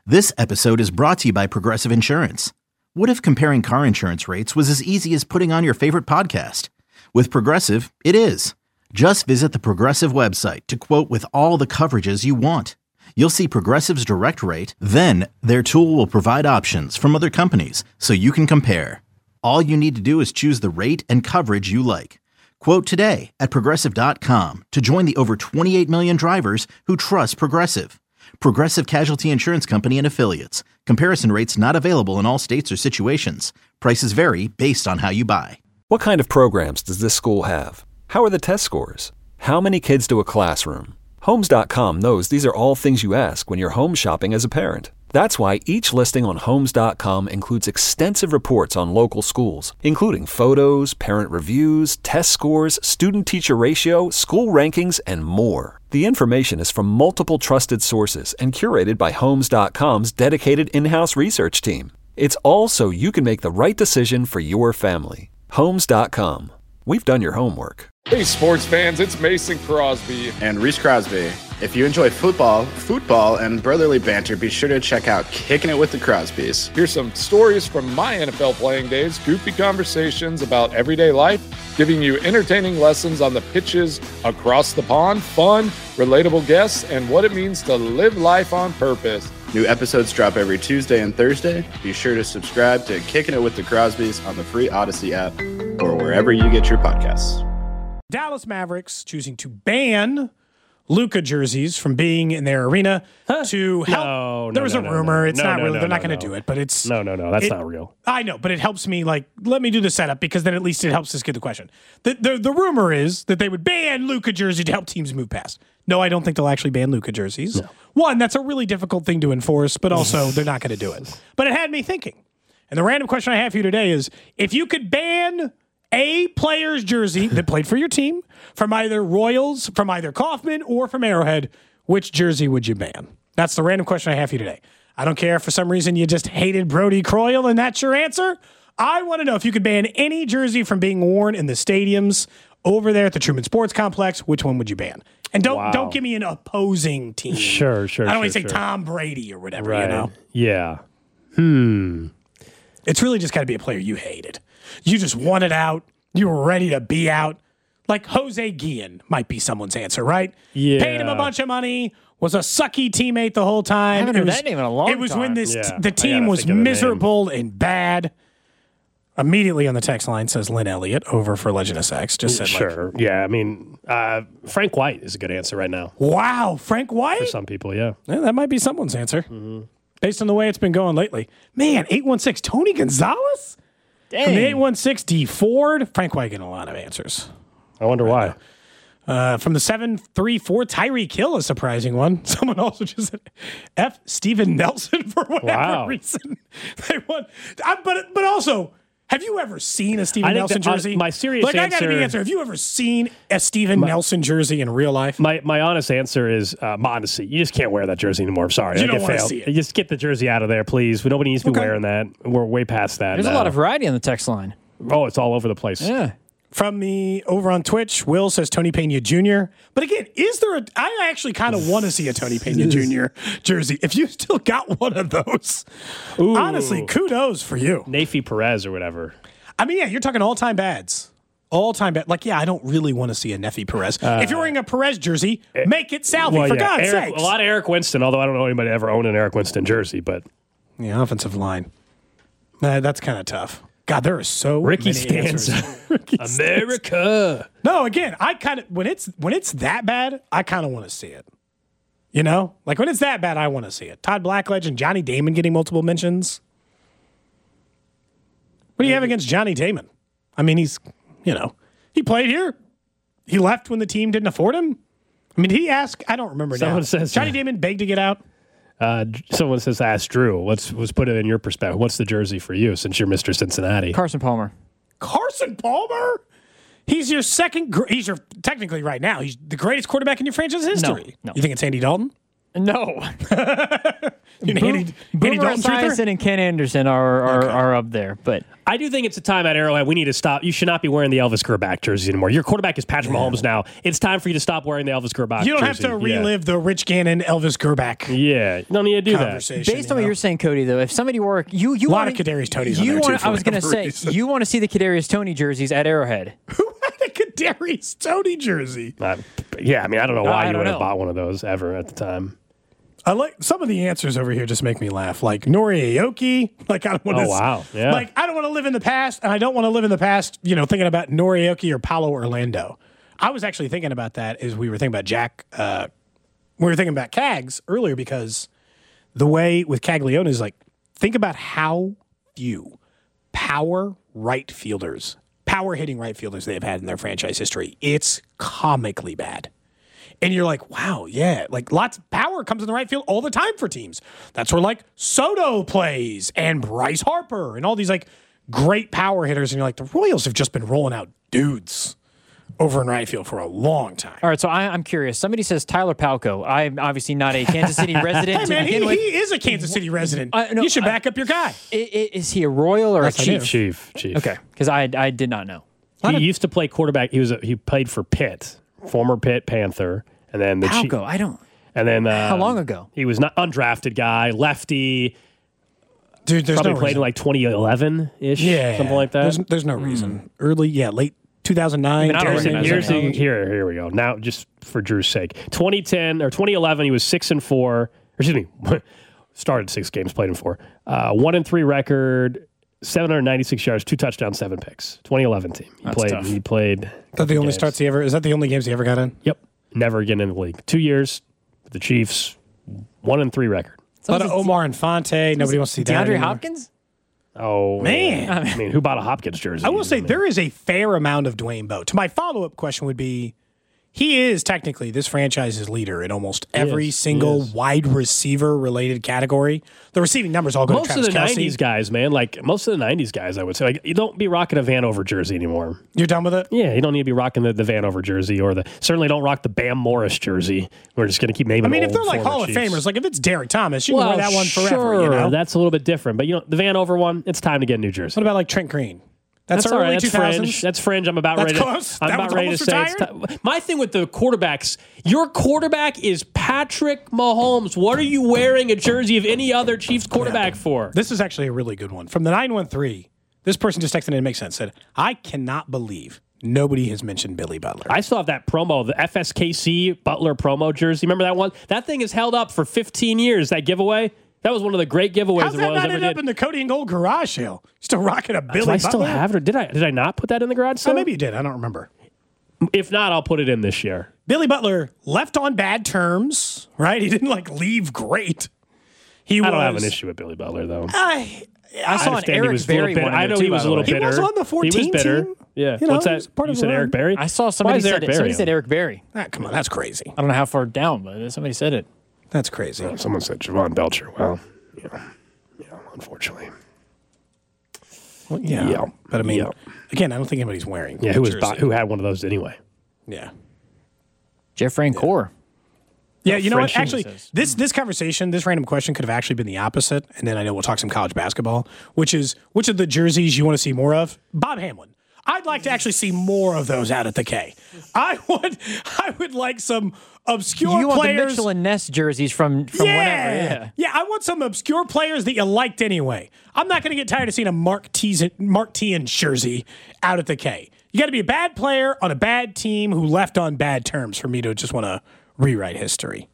This episode is brought to you by Progressive Insurance. What if comparing car insurance rates was as easy as putting on your favorite podcast? With Progressive, it is. Just visit the Progressive website to quote with all the coverages you want. You'll see Progressive's direct rate, then their tool will provide options from other companies so you can compare. All you need to do is choose the rate and coverage you like. Quote today at Progressive.com to join the over 28 million drivers who trust Progressive. Progressive Casualty Insurance Company and Affiliates. Comparison rates not available in all states or situations. Prices vary based on how you buy. What kind of programs does this school have? How are the test scores? How many kids do a classroom? Homes.com knows these are all things you ask when you're home shopping as a parent. That's why each listing on Homes.com includes extensive reports on local schools, including photos, parent reviews, test scores, student-teacher ratio, school rankings, and more. The information is from multiple trusted sources and curated by Homes.com's dedicated in-house research team. It's all so you can make the right decision for your family. Homes.com. We've done your homework. Hey, sports fans, it's Mason Crosby. And Reese Crosby. If you enjoy football, and brotherly banter, be sure to check out Kicking It with the Crosbys. Here's some stories from my NFL playing days, goofy conversations about everyday life, giving you entertaining lessons on the pitches across the pond, fun, relatable guests, and what it means to live life on purpose. New episodes drop every Tuesday and Thursday. Be sure to subscribe to Kicking It with the Crosbys on the free Odyssey app or wherever you get your podcasts. Dallas Mavericks choosing to ban Luka jerseys from being in their arena to help. There was a rumor. It's not really. They're not going to do it, but it's no. That's not real. I know, but it helps me. Like, let me do the setup because then at least it helps us get the question. The rumor is that they would ban Luka jersey to help teams move past. No, I don't think they'll actually ban Luka jerseys. No. One, that's a really difficult thing to enforce, but also they're not going to do it. But it had me thinking. And the random question I have for you today is: if you could ban a player's jersey that played for your team from either Royals, from either Kaufman, or from Arrowhead, which jersey would you ban? That's the random question I have for you today. I don't care if for some reason you just hated Brody Croyle and that's your answer. I want to know if you could ban any jersey from being worn in the stadiums over there at the Truman Sports Complex, which one would you ban? And don't give me an opposing team. Sure. I don't want to say Tom Brady or whatever, right. You know? Yeah. It's really just got to be a player you hated. You just wanted out. You were ready to be out. Like Jose Guillen might be someone's answer, right? Yeah. Paid him a bunch of money, was a sucky teammate the whole time. I haven't heard that name in a long time. It was when the team was miserable and bad. Immediately on the text line says Lynn Elliott over for Legend of Sex. Just said sure. I mean, Frank White is a good answer right now. Wow, Frank White? For some people, yeah. That might be someone's answer. Based on the way it's been going lately. Man, 816, Tony Gonzalez? Dang. From the 816, D Ford. Frank White getting a lot of answers. I wonder why. From the 734, Tyreek Hill, a surprising one. Someone also just said F. Steven Nelson for whatever reason. They want, but also, have you ever seen a Steven Nelson jersey? My serious answer. I got to be answer. Have you ever seen a Steven Nelson jersey in real life? My honest answer is modesty. You just can't wear that jersey anymore. I'm sorry. You don't want to see it. Just get the jersey out of there, please. Nobody needs to be wearing that. We're way past that. There's a lot of variety on the text line. Oh, it's all over the place. Yeah. From me over on Twitch, Will says Tony Pena Jr. But again, I actually kind of want to see a Tony Pena Jr. jersey. If you still got one of those, honestly, kudos for you. Nafi Perez or whatever. I mean, yeah, you're talking all-time bads. All-time bad. Like, yeah, I don't really want to see a Nefi Perez. If you're wearing a Perez jersey, make it Salvi, for God's sake. A lot of Eric Winston, although I don't know anybody ever owned an Eric Winston jersey, but... Yeah, offensive line. That's kind of tough. God, there are so Ricky many Stanza. answers. America. No, again, I kind of when it's that bad, I kind of want to see it. You know, like when it's that bad, I want to see it. Todd Blackledge and Johnny Damon getting multiple mentions. What do you have against Johnny Damon? I mean, he played here. He left when the team didn't afford him. I mean, did he ask? I don't remember now. Says Johnny Damon begged to get out. Someone says, ask Drew. Let's put it in your perspective. What's the jersey for you since you're Mr. Cincinnati? Carson Palmer. Carson Palmer? He's your technically right now, he's the greatest quarterback in your franchise history. No. You think it's Andy Dalton? No. Andy Boomer Dalton truther? Esiason and Ken Anderson are up there, but I do think it's a time at Arrowhead. We need to stop. You should not be wearing the Elvis Grbac jersey anymore. Your quarterback is Patrick Mahomes now. It's time for you to stop wearing the Elvis Grbac jersey. You don't have to relive the Rich Gannon, Elvis Grbac Yeah, you don't need to do that. conversation. based on what you're saying, Cody, though, if somebody were you A lot wanna, of Kadarius Tonys on you there, too, wanna- for I was going to whatever say reason. you want to see the Kadarius Toney jerseys at Arrowhead. Who had a Kadarius Toney jersey? Yeah, I mean, I don't know why I you don't would know. have bought one of those ever at the time. I like some of the answers over here. Just make me laugh. Like Nori Aoki. Like I don't want to. Oh, wow. Yeah. Like I don't want to live in the past, and I don't want to live in the past. Thinking about Nori Aoki or Paulo Orlando. I was actually thinking about that as we were thinking about Jack. We were thinking about Cags earlier because the way with Caglione is like think about how few power hitting right fielders they have had in their franchise history. It's comically bad. And you're like, wow, yeah, like lots of power comes in the right field all the time for teams. That's where like Soto plays and Bryce Harper and all these like great power hitters. And you're like, the Royals have just been rolling out dudes over in right field for a long time. All right, so I'm curious. Somebody says Tyler Palco. I'm obviously not a Kansas City resident Hey to man, begin he with. is a Kansas City resident. No, you should back up your guy. Is he a Royal or a Yes, I do. Chief? Chief. Okay, because I did not know. He used to play quarterback. He played for Pitt, former Pitt Panther, and then the Chief. Palco, I don't. And then How long ago? He was not undrafted guy, lefty. Dude, there's Probably no played reason. in like 2011 ish, Yeah, something like that. There's no reason. late 2009. Even I don't Jared recognize Anderson. that name. Here we go. Now, just for Drew's sake, 2010 or 2011, he was 6-4. Or excuse me, started 6 games, played in 4. 1-3 record, 796 yards, 2 touchdowns, 7 picks. 2011 team. tough. He played. Is that the only games. starts he ever? Is that the only games he ever got in? Yep. Never again in the league. 2 years with the Chiefs, 1-3 record. A lot of Omar Infante. Nobody wants to see that DeAndre anymore. Hopkins? Oh Man. I mean, who bought a Hopkins jersey? I will say mean, there is a fair amount of Dwayne Bowe. To my follow-up question would be, he is technically this franchise's leader in almost every single wide receiver-related category. The receiving numbers all go most to of Travis the Kelce. 90s guys, man. Like most of the 90s guys, I would say. Like you don't be rocking a Vanover jersey anymore. You're done with it? Yeah, you don't need to be rocking the Vanover jersey or certainly don't rock the Bam Morris jersey. We're just going to keep naming. I mean, if old they're like former Hall of Chiefs. Famers, like if it's Derek Thomas, you can wear that one forever. Sure, You know? that's a little bit different. But the Vanover one, it's time to get a new jersey. What about like Trent Green? That's all early right. That's 2000s. fringe. That's fringe. I'm about That's ready. close. I'm That about one's ready to almost say it's retired? time. My thing with the quarterbacks, your quarterback is Patrick Mahomes. What are you wearing a jersey of any other Chiefs quarterback for? This is actually a really good one. From the 913, this person just texted in, it makes sense, said, I cannot believe nobody has mentioned Billy Butler. I still have that promo, the FSKC Butler promo jersey. Remember that one? That thing is held up for 15 years, that giveaway. That was one of the great giveaways How's the that Royals not ever end up did. in the Cody and Gold garage sale? Still rocking a Billy Do I Butler? still have it, or did I not put that in the garage Oh, sale? maybe you did. I don't remember. If not, I'll put it in this year. Billy Butler left on bad terms, right? He didn't like leave great. I I don't have an issue with Billy Butler, though. I saw an understand he Eric was a little Berry bitter. one. I know he was a little He bitter. was on the 14 He was bitter. team. Yeah. You know, What's he that? was part You of said the Eric run. Berry? I saw Why somebody is said Eric it. Berry Somebody on? said Eric Berry. Come on, that's crazy. I don't know how far down, but somebody said it. That's crazy. Someone said Javon Belcher. Well, yeah, unfortunately. Well, yeah. But I mean, again, I don't think anybody's wearing. Yeah, a jersey. who had one of those anyway? Yeah. Jeff Rancourt. Yeah, you know what? Frenchie Actually, this conversation, this random question could have actually been the opposite. And then I know we'll talk some college basketball, which is which of the jerseys you want to see more of? Bob Hamlin. I'd like to actually see more of those out at the K. I would like some obscure You want the players. Mitchell and Ness jerseys from whenever. Yeah. Yeah, I want some obscure players that you liked anyway. I'm not going to get tired of seeing a Mark Tian jersey out at the K. You got to be a bad player on a bad team who left on bad terms for me to just want to rewrite history.